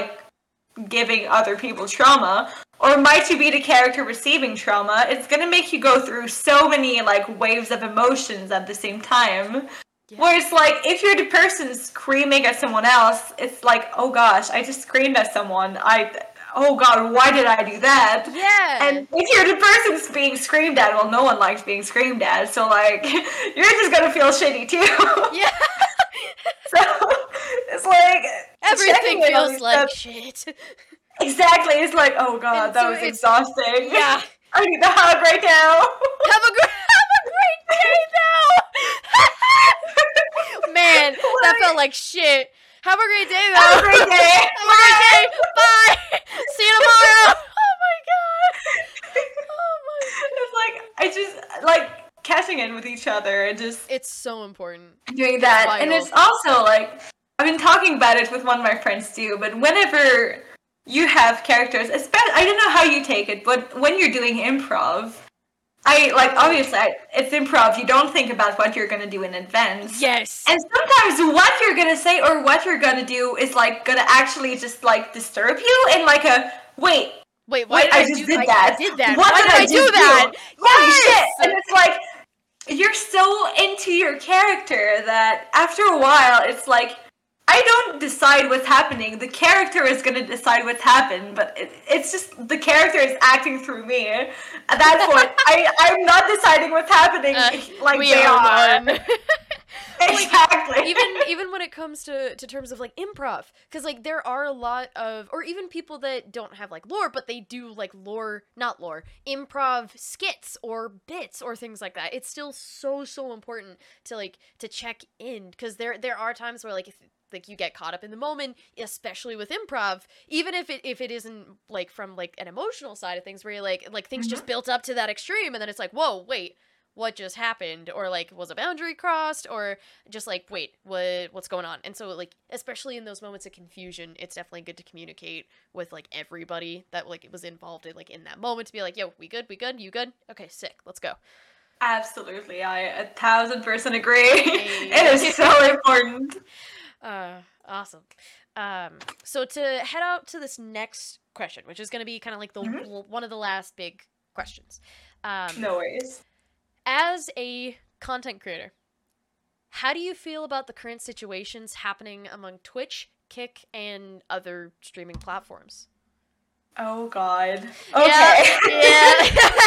giving other people trauma, or might you be the character receiving trauma? It's gonna make you go through so many, like, waves of emotions at the same time. Yeah. Where it's like, if you're the person screaming at someone else, it's like, oh gosh, I just screamed at someone. Oh god, why did I do that? Yeah. And if you're the person being screamed at, well, no one likes being screamed at, so like, you're just gonna feel shitty too. Yeah. So, it's like, everything feels like shit. Exactly, it's like, oh god, and that was exhausting. Yeah. I need to hug right now. Have a great day though. Man, that felt like shit. Have a great day, though. Have a great day. Have a great day. Bye. See you tomorrow. Oh my god. Oh my god. It's like, I just, like, catching in with each other and just... It's so important. Doing that. And it's also, like, I've been talking about it with one of my friends, too, but whenever you have characters, especially, I don't know how you take it, but when you're doing improv... obviously, it's improv. You don't think about what you're gonna do in advance. Yes. And sometimes what you're gonna say or what you're gonna do is, like, gonna actually just, like, disturb you in, like, wait, why I just did that. I did that. What why did I do that? Holy yes! shit. And it's like, you're so into your character that after a while, it's like, I don't decide what's happening. The character is going to decide what's happened, but it's just the character is acting through me. At that point, I'm not deciding what's happening like they are. Exactly. Like, even when it comes to terms of like improv, because like there are a lot of, or even people that don't have like lore, but they do like improv skits or bits or things like that. It's still so important to like to check in, because there are times where like if like you get caught up in the moment, especially with improv, even if it isn't like from like an emotional side of things where you're like things just built up to that extreme, and then it's like, whoa, wait, what just happened? Or like, was a boundary crossed? Or just like, wait, what's going on? And so like, especially in those moments of confusion, it's definitely good to communicate with like everybody that like was involved in like in that moment, to be like, yo, we good, you good, okay, sick, let's go. Absolutely, I 1000% agree. It is so important. Awesome. So to head out to this next question, which is going to be kind of like the one of the last big questions. No worries. As a content creator, how do you feel about the current situations happening among Twitch, Kick, and other streaming platforms? Oh god. Okay. Yeah.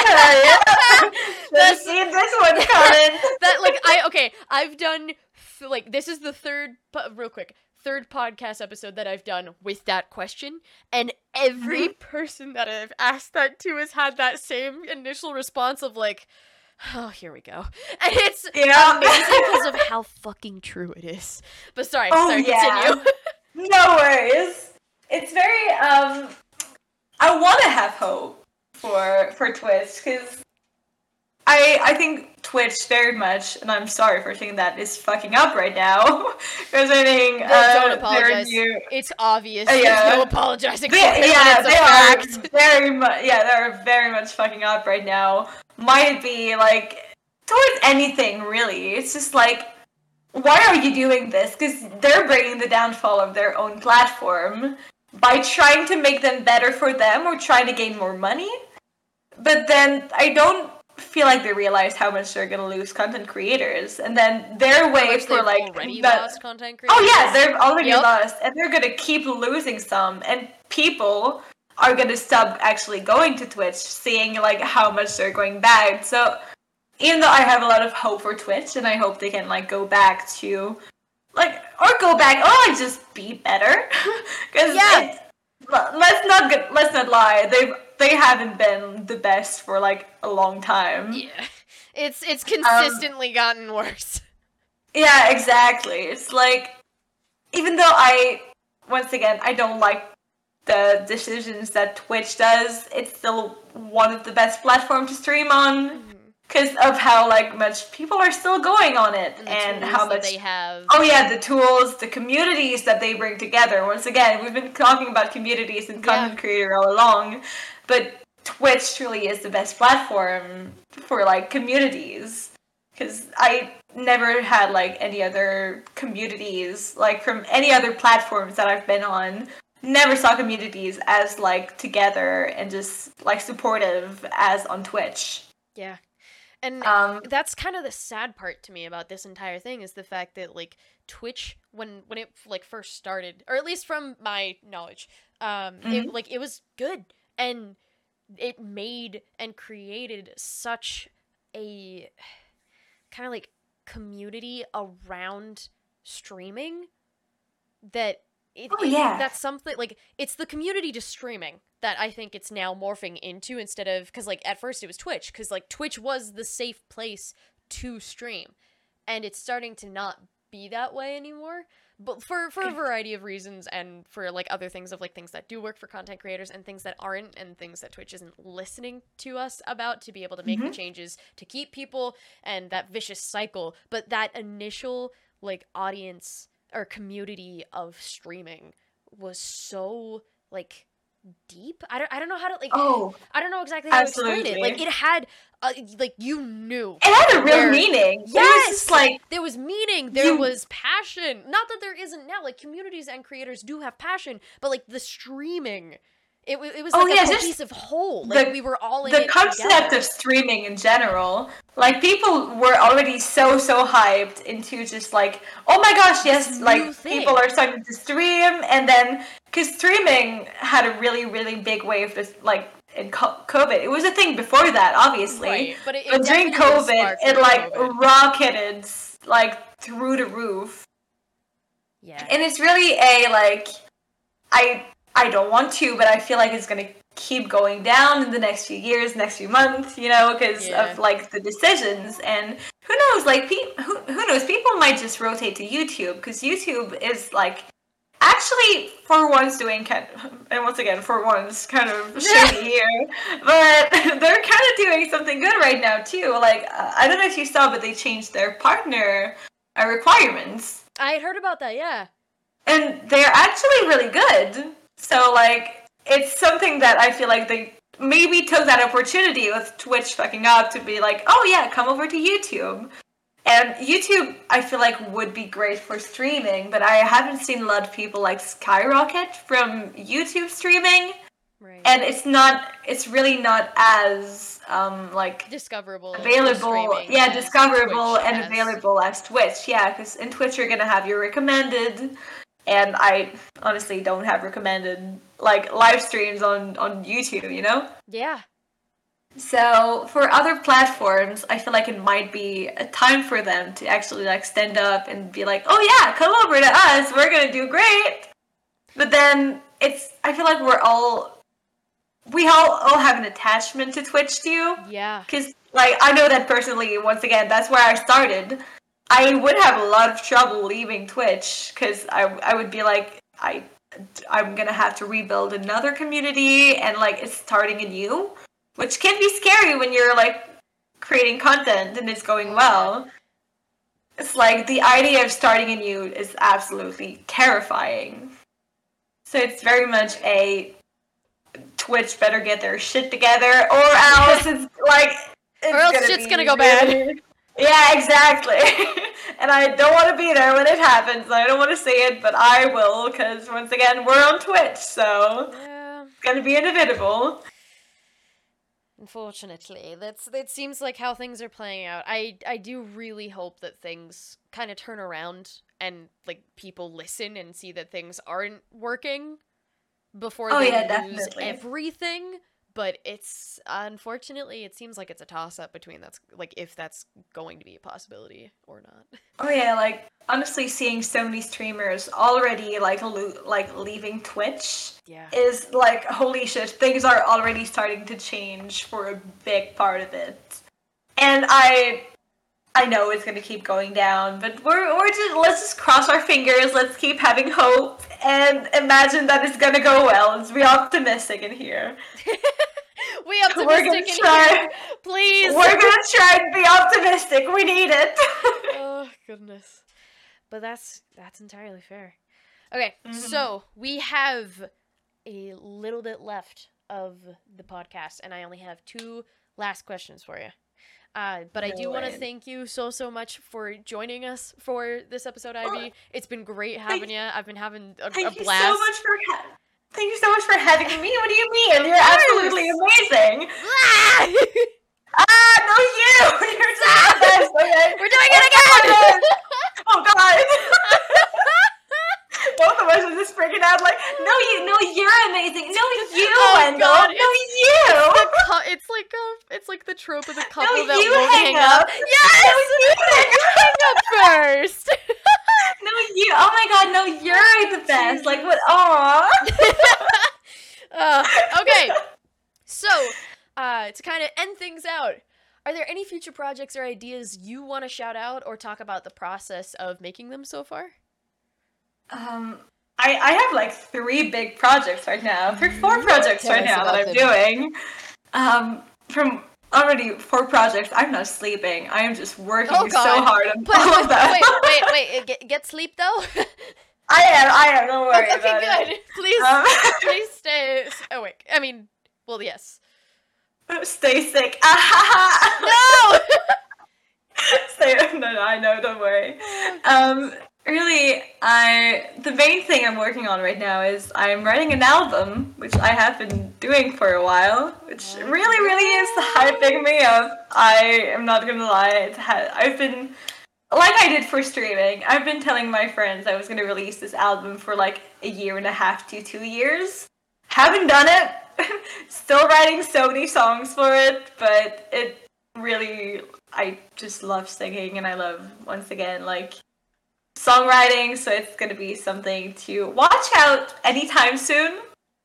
Let's see this one coming. I've done like, this is the third, real quick, third podcast episode that I've done with that question, and every person that I've asked that to has had that same initial response of like, oh, here we go. And it's amazing because of how fucking true it is. But sorry, continue. No worries. It's very, I want to have hope for Twitch, because I think Twitch very much, and I'm sorry for saying that, is fucking up right now. Because I think don't apologize. It's obvious. There's no apologizing for it. They're very much fucking up right now. Might be like towards anything really. It's just like, why are you doing this? Because they're bringing the downfall of their own platform by trying to make them better for them or trying to gain more money. But then I don't feel like they realize how much they're gonna lose content creators, and then their way for like lost content creators. Oh yeah, they've already lost, and they're gonna keep losing some, and people are gonna stop actually going to Twitch, seeing like how much they're going back. So even though I have a lot of hope for Twitch, and I hope they can like go back to just be better, because let's not lie, they haven't been the best for like a long time. Yeah, it's consistently gotten worse. Yeah, exactly. It's like, even though I don't like the decisions that Twitch does, it's still one of the best platforms to stream on, because of how like much people are still going on it, and how much they have. Oh yeah, the tools, the communities that they bring together. Once again, we've been talking about communities and content creator all along, but Twitch truly is the best platform for like communities, because I never had like any other communities like from any other platforms that I've been on. Never saw communities as like together and just like supportive as on Twitch. Yeah. And that's kind of the sad part to me about this entire thing, is the fact that like Twitch, when it like first started, or at least from my knowledge, it was good, and it made and created such a kind of like community around streaming that that's something like, it's the community to streaming that I think it's now morphing into, instead of, because like at first it was Twitch, because like Twitch was the safe place to stream, and it's starting to not be that way anymore, but for a variety of reasons, and for like other things of like things that do work for content creators and things that aren't, and things that Twitch isn't listening to us about to be able to make the changes to keep people, and that vicious cycle. But that initial like audience or community of streaming was so like deep. I don't know how to like. I don't know exactly how to explain it. Like, it had like, you knew it had a real meaning. Yes, it was just, like, there was meaning. There was passion. Not that there isn't now. Like, communities and creators do have passion, but like the streaming, it was like a cohesive whole. Like, we were all in it the concept together. of streaming in general. Like, people were already so hyped into just like, oh my gosh, yes, like people are starting to stream, and then because streaming had a really big wave this like in COVID. It was a thing before that, obviously, right, but during COVID, it like rocketed like through the roof. Yeah, and it's really a like, I don't want to, but I feel like it's gonna keep going down in the next few years, next few months, you know, because of like the decisions. And who knows, like who knows, people might just rotate to YouTube, because YouTube is like actually for once doing and once again for once kind of shady here, but they're kind of doing something good right now too. Like, I don't know if you saw, but they changed their partner requirements. I had heard about that, yeah. And they're actually really good. So, like, it's something that I feel like they maybe took that opportunity with Twitch fucking up to be like, oh yeah, come over to YouTube. And YouTube, I feel like, would be great for streaming, but I haven't seen a lot of people, like, skyrocket from YouTube streaming. Right. And it's really not as, like... discoverable. Available. Yeah, discoverable and available as Twitch. Yeah, because in Twitch you're gonna have your recommended... And I honestly don't have recommended, like, live streams on YouTube, you know? Yeah. So for other platforms, I feel like it might be a time for them to actually like stand up and be like, "Oh yeah, come over to us. We're gonna do great." But then I feel like we all have an attachment to Twitch too. Yeah. Because like I know that personally. Once again, that's where I started. I would have a lot of trouble leaving Twitch because I would be like I'm gonna have to rebuild another community and like it's starting anew. Which can be scary when you're like creating content and it's going well. It's like the idea of starting anew is absolutely terrifying. So it's very much a Twitch better get their shit together, or else it's like or else shit's gonna go bad. Yeah, exactly. And I don't want to be there when it happens. I don't want to say it, but I will, because once again, we're on Twitch, so it's gonna be inevitable. Unfortunately, that seems like how things are playing out. I do really hope that things kind of turn around and like people listen and see that things aren't working before they lose definitely. everything. But it's unfortunately it seems like it's a toss up between that's like if that's going to be a possibility or not. Oh yeah, like honestly, seeing so many streamers already like leaving Twitch is like holy shit. Things are already starting to change for a big part of it, and I know it's gonna keep going down, but let's just cross our fingers. Let's keep having hope and imagine that it's gonna go well. Let's be optimistic in here. We optimistic in here, please. We're gonna try and be optimistic. We need it. Oh goodness, but that's entirely fair. Okay, so we have a little bit left of the podcast, and I only have 2 last questions for you. But I do want to thank you so much for joining us for this episode, Ivy. It's been great having you. I've been having a blast. Thank you so much for having me. What do you mean? You're absolutely amazing. No, you're so best. Okay. We're doing it again. Oh God. Both of us are just freaking out. Like, no, you're amazing. No, you, Wendell. God, no, you. It's like the trope of the couple that you won't hang up. Yes. No, you hang up first. No, you. Oh my God, no, you're the best. Like, what? Aw. Okay. So, to kind of end things out, are there any future projects or ideas you want to shout out or talk about the process of making them so far? I have like 3 big projects right now. 4 projects right now that I'm doing. From already 4 projects. I'm not sleeping. I am just working so hard on all of them. Wait. Get sleep though. I am. Don't worry about it. It. Please stay awake. I mean, well, yes. Stay sick. No. No, I know. Don't worry. Really, the main thing I'm working on right now is I'm writing an album, which I have been doing for a while, which really is hyping me up. I am not gonna lie. I've been, like I did for streaming, I've been telling my friends I was gonna release this album for like 1.5 to 2 years. Haven't done it. Still writing so many songs for it, but it really, I just love singing and I love, once again, like, songwriting, so it's gonna be something to watch out anytime soon.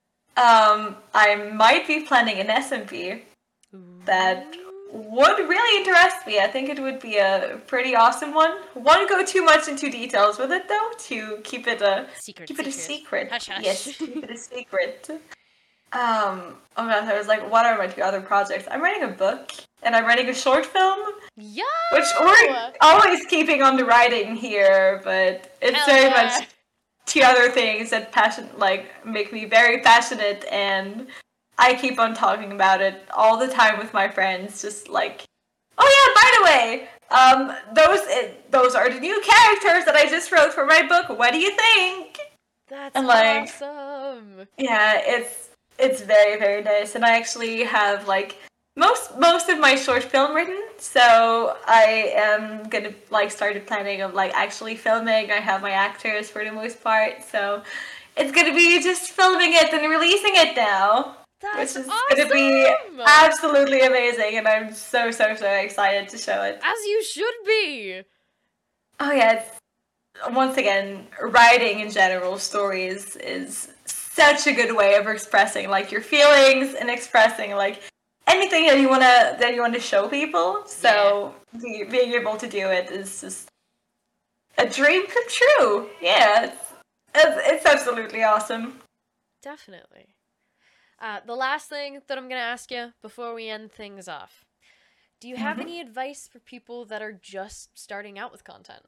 I might be planning an SMP that would really interest me. I think it would be a pretty awesome one. Won't go too much into details with it though, to keep it a secret. Hush, hush. Yes, keep it a secret. Oh gosh, I was like, what are my 2 other projects? I'm writing a book and I'm writing a short film. Yeah. Which we're always keeping on the writing here, but it's very much 2 other things that make me very passionate, and I keep on talking about it all the time with my friends. Just like, oh yeah, by the way, those are the new characters that I just wrote for my book. What do you think? That's awesome. Yeah, it's very, very nice, and I actually have like most of my short film written, so I am gonna started planning of actually filming. I have my actors for the most part, so it's gonna be just filming it and releasing it now. That's which is awesome! going to be absolutely amazing, and I'm so excited to show it. As you should be! Oh yeah, it's, once again, writing in general, stories is such a good way of expressing like your feelings and expressing like anything that you want to show people. So being able to do it is just a dream come true. Yeah, it's absolutely awesome. Definitely. The last thing that I'm gonna ask you before we end things off: do you have any advice for people that are just starting out with content?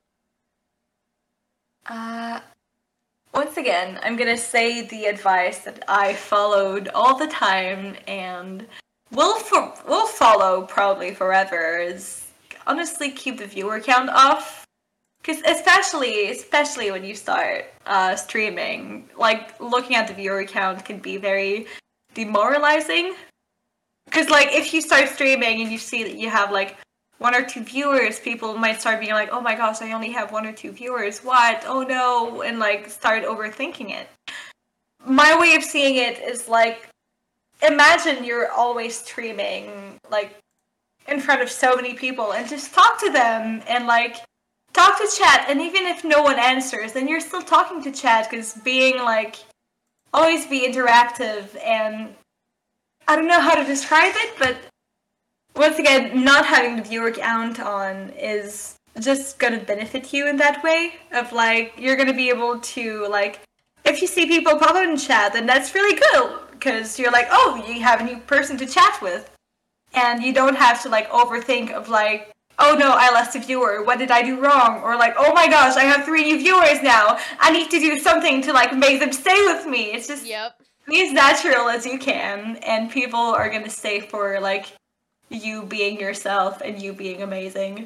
Once again, I'm gonna say the advice that I followed all the time and will follow probably forever is honestly keep the viewer count off. Because especially when you start streaming, like looking at the viewer count can be very demoralizing. Because like if you start streaming and you see that you have like 1 or 2 viewers, people might start being like, oh my gosh, I only have 1 or 2 viewers, what? Oh no, and like start overthinking it. My way of seeing it is like, imagine you're always streaming like in front of so many people and just talk to them and like talk to chat, and even if no one answers, then you're still talking to chat, because being like, always be interactive, and I don't know how to describe it, but once again, not having the viewer count on is just gonna benefit you in that way, of like, you're gonna be able to like, if you see people pop up in chat, then that's really good, because you're like, oh, you have a new person to chat with, and you don't have to like overthink of like, oh no, I lost a viewer, what did I do wrong? Or like, oh my gosh, I have 3 new viewers now, I need to do something to like make them stay with me. It's just be as natural as you can, and people are gonna stay for like you being yourself and you being amazing.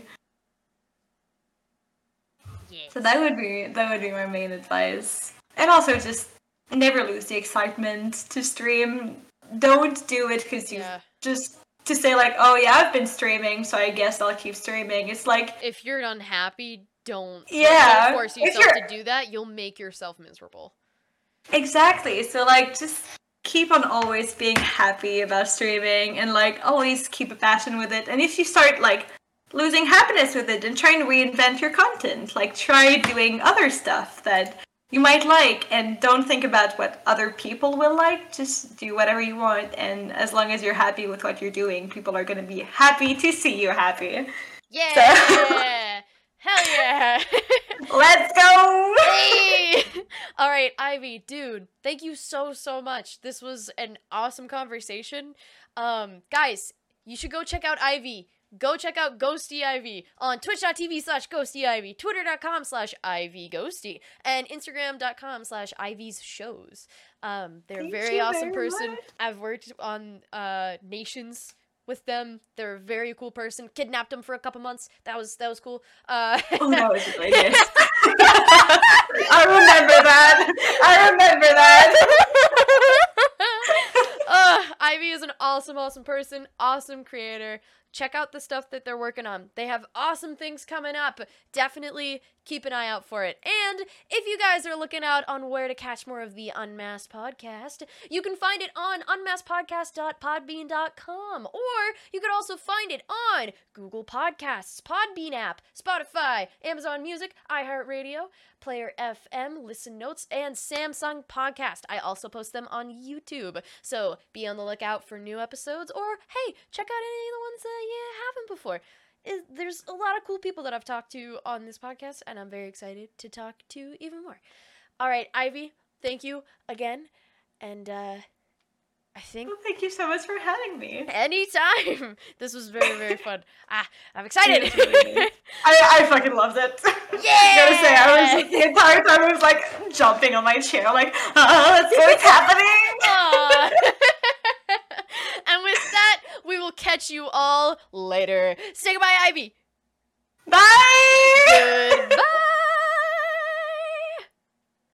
Yes. So that would be my main advice. And also just never lose the excitement to stream. Don't do it because you just to say like, oh yeah, I've been streaming, so I guess I'll keep streaming. It's like, if you're unhappy, don't force yourself to do that. You'll make yourself miserable. Exactly. So like, just keep on always being happy about streaming, and like always keep a passion with it. And if you start like losing happiness with it, and try and reinvent your content, like try doing other stuff that you might like, and don't think about what other people will like. Just do whatever you want, and as long as you're happy with what you're doing, people are going to be happy to see you happy. Yeah! So. Hell yeah! Let's go! Hey! Alright, Ivy, dude, thank you so much. This was an awesome conversation. Guys, you should go check out Ivy. Go check out Ghosty Ivy on twitch.tv/GhostieIvy, twitter.com/IvyGhosty, and instagram.com/Ivy's shows. They're a very awesome person. Much. I've worked on Nations with them. They're a very cool person. Kidnapped them for a couple months. That was cool. Oh, that was really nice. I remember that. Ivy is an awesome person, awesome creator. Check out the stuff that they're working on. They have awesome things coming up. Definitely keep an eye out for it. And if you guys are looking out on where to catch more of the Unmasked Podcast, you can find it on unmaskedpodcast.podbean.com, or you could also find it on Google Podcasts, Podbean app, Spotify, Amazon Music, iHeartRadio, Player FM, Listen Notes, and Samsung Podcast. I also post them on YouTube, so be on the lookout for new episodes, or hey, check out any of the ones that you haven't before. There's a lot of cool people that I've talked to on this podcast, and I'm very excited to talk to even more. All right, Ivy, thank you again, and I think... Well, thank you so much for having me. Anytime! This was very fun. I'm excited! I fucking loved it. Yeah! I gotta say, the entire time I was like jumping on my chair, like, let's see what's happening! And with that, we will catch you all later. Say goodbye, Ivy! Bye! Good.